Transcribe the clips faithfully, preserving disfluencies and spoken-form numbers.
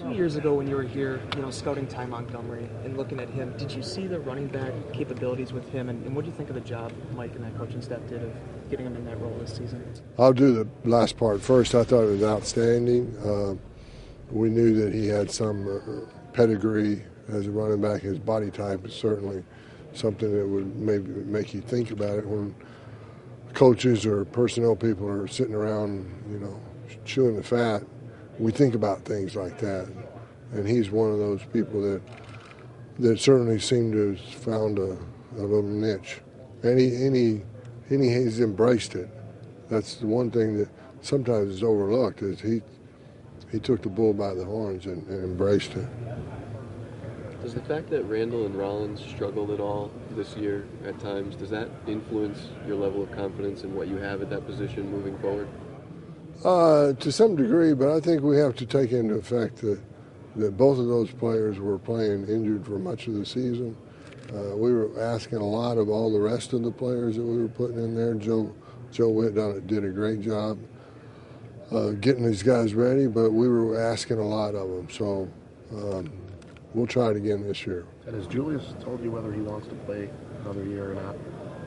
Two years ago when you were here, you know, scouting Ty Montgomery and looking at him, did you see the running back capabilities with him? And, and what do you think of the job Mike and that coaching staff did of getting him in that role this season? I'll do the last part first. I thought it was outstanding. Uh, we knew that he had some uh, pedigree as a running back. His body type is certainly something that would maybe make you think about it when coaches or personnel people are sitting around, you know, chewing the fat. We think about things like that, and he's one of those people that that certainly seemed to have found a, a little niche, and he and he and he has embraced it. That's the one thing that sometimes is overlooked is he he took the bull by the horns and, and embraced it. Does the fact that Randall and Rollins struggled at all this year at times, does that influence your level of confidence in what you have at that position moving forward? Uh, to some degree, but I think we have to take into effect that, that both of those players were playing injured for much of the season. Uh, we were asking a lot of all the rest of the players that we were putting in there. Joe Joe Witt done, did a great job uh, getting these guys ready, but we were asking a lot of them. So um, we'll try it again this year. And has Julius told you whether he wants to play another year or not?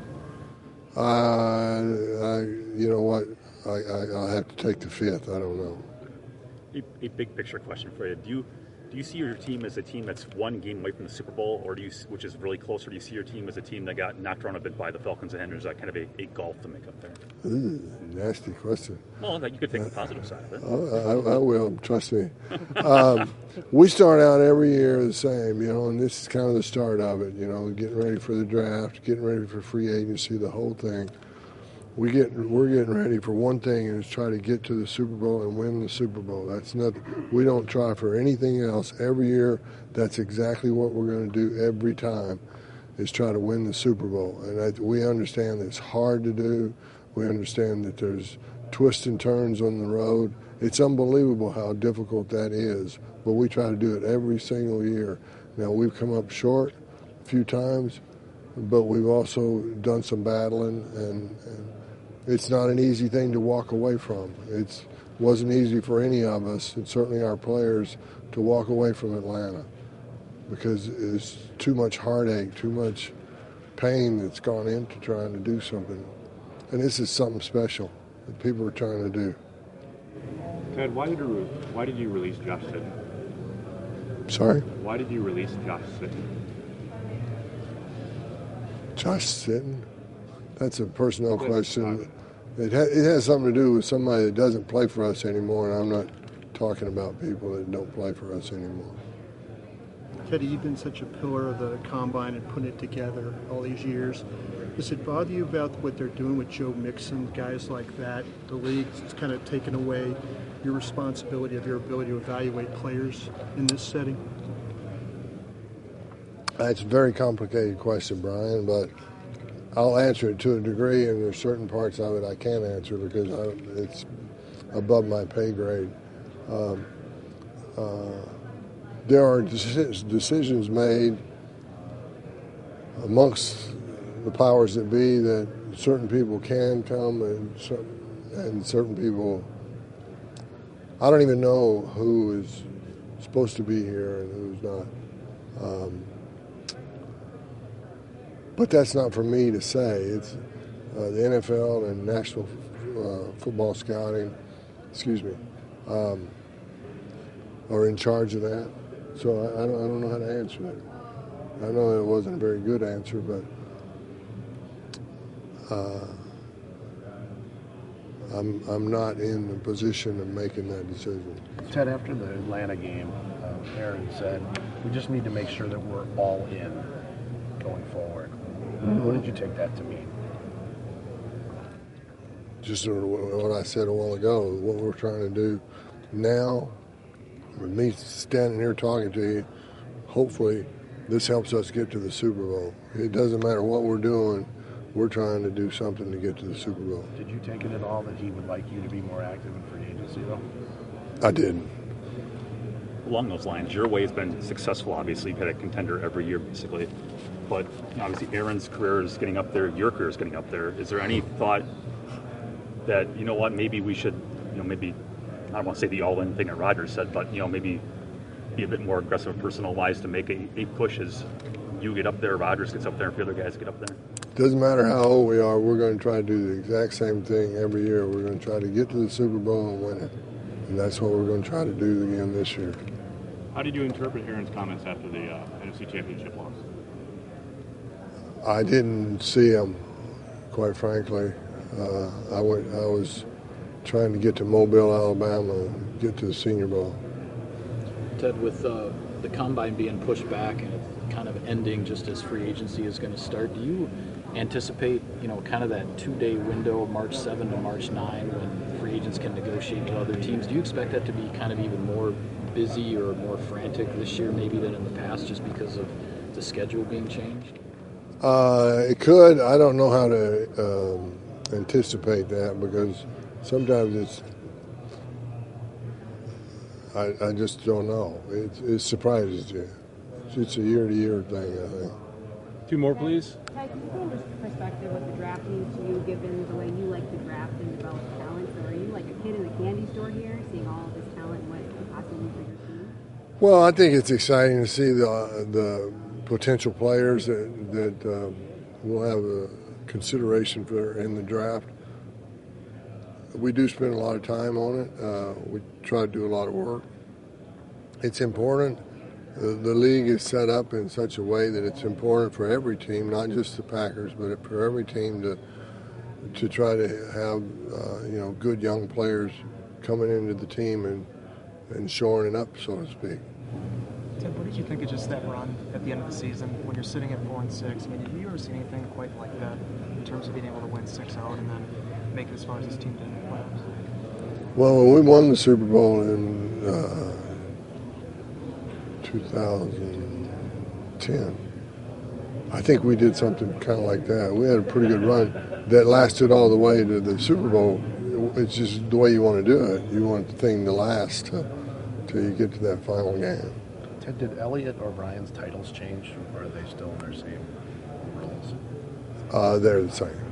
Uh, I, you know what? I, I, I'll have to take the fifth. I don't know. A, a big picture question for you. Do you do you see your team as a team that's one game away from the Super Bowl, or do you, which is really close, or do you see your team as a team that got knocked around a bit by the Falcons and there's like kind of a, a gulf to make up there? Ooh, nasty question. Well, you could take the positive side of it. I, I will, trust me. Um, we start out every year the same, you know, and this is kind of the start of it, you know, getting ready for the draft, getting ready for free agency, the whole thing. We get, we're getting ready for one thing, and it's try to get to the Super Bowl and win the Super Bowl. That's nothing. We don't try for anything else. Every year, that's exactly what we're going to do every time, is try to win the Super Bowl. And I, we understand that it's hard to do. We understand that there's twists and turns on the road. It's unbelievable how difficult that is, but we try to do it every single year. Now, we've come up short a few times, but we've also done some battling, and, and it's not an easy thing to walk away from. It wasn't easy for any of us, and certainly our players, to walk away from Atlanta because it's too much heartache, too much pain that's gone into trying to do something. And this is something special that people are trying to do. Ted, why did you, why did you release Josh Sitton? Sorry? Why did you release Josh Sitton? Josh Sitton? That's a personnel question. It, ha- it has something to do with somebody that doesn't play for us anymore, and I'm not talking about people that don't play for us anymore. Teddy, you've been such a pillar of the combine and putting it together all these years. Does it bother you about what they're doing with Joe Mixon, guys like that? The league's kind of taken away your responsibility of your ability to evaluate players in this setting? That's a very complicated question, Brian, but I'll answer it to a degree, and there's certain parts of it I can't answer because I, it's above my pay grade. Um, uh, there are deci- decisions made amongst the powers that be that certain people can come and certain, and certain people, I don't even know who is supposed to be here and who's not. Um, But that's not for me to say. It's uh, the N F L and National uh, Football Scouting, excuse me, um, are in charge of that. So I, I, don't, I don't know how to answer that. I know it wasn't a very good answer, but uh, I'm I'm not in the position of making that decision. Ted, after the Atlanta game, uh, Aaron said, we just need to make sure that we're all in going forward. What did you take that to mean? Just what I said a while ago, what we're trying to do now, with me standing here talking to you, hopefully this helps us get to the Super Bowl. It doesn't matter what we're doing, we're trying to do something to get to the Super Bowl. Did you take it at all that he would like you to be more active in free agency, though? I didn't. Along those lines, your way has been successful. Obviously, you've had a contender every year, basically. But obviously, Aaron's career is getting up there. Your career is getting up there. Is there any thought that, you know what, maybe we should, you know, maybe, I don't want to say the all-in thing that Rodgers said, but, you know, maybe be a bit more aggressive personnel-wise to make a, a push as you get up there, Rodgers gets up there, and a few other guys get up there? Doesn't matter how old we are, we're going to try to do the exact same thing every year. We're going to try to get to the Super Bowl and win it. And that's what we're going to try to do again this year. How did you interpret Aaron's comments after the uh, N F C Championship loss? I didn't see him, quite frankly. Uh, I went. I was trying to get to Mobile, Alabama, and get to the Senior Bowl. Ted, with uh, the combine being pushed back and it kind of ending just as free agency is going to start, do you anticipate, you know, kind of that two-day window, March seventh to March ninth, when free agents can negotiate with other teams? Do you expect that to be kind of even more busy or more frantic this year maybe than in the past, just because of the schedule being changed? Uh, it could. I don't know how to um, anticipate that, because sometimes it's. I, I just don't know. It, it surprises you. It's a year-to-year thing, I think. Two more, please. Ty, can you put into perspective what the draft means to you, given the way you like to draft and develop talent? So are you like a kid in a candy store here, seeing all of this talent and what it could possibly for your team? Well, I think it's exciting to see the the potential players that that um, will have a consideration for in the draft. We do spend a lot of time on it. Uh, we try to do a lot of work. It's important. The, the league is set up in such a way that it's important for every team, not just the Packers, but for every team to to try to have uh, you know good young players coming into the team and and shoring it up, so to speak. Ted, what did you think of just that run at the end of the season when you're sitting at four and six? I mean, have you ever seen anything quite like that in terms of being able to win six out and then make it as far as this team did in the playoffs? Well, when we won the Super Bowl in uh, two thousand ten, I think we did something kind of like that. We had a pretty good run that lasted all the way to the Super Bowl. It's just the way you want to do it. You want the thing to last till you get to that final game. Ted, did Elliott or Ryan's titles change, or are they still in their same roles? Uh, they're the same.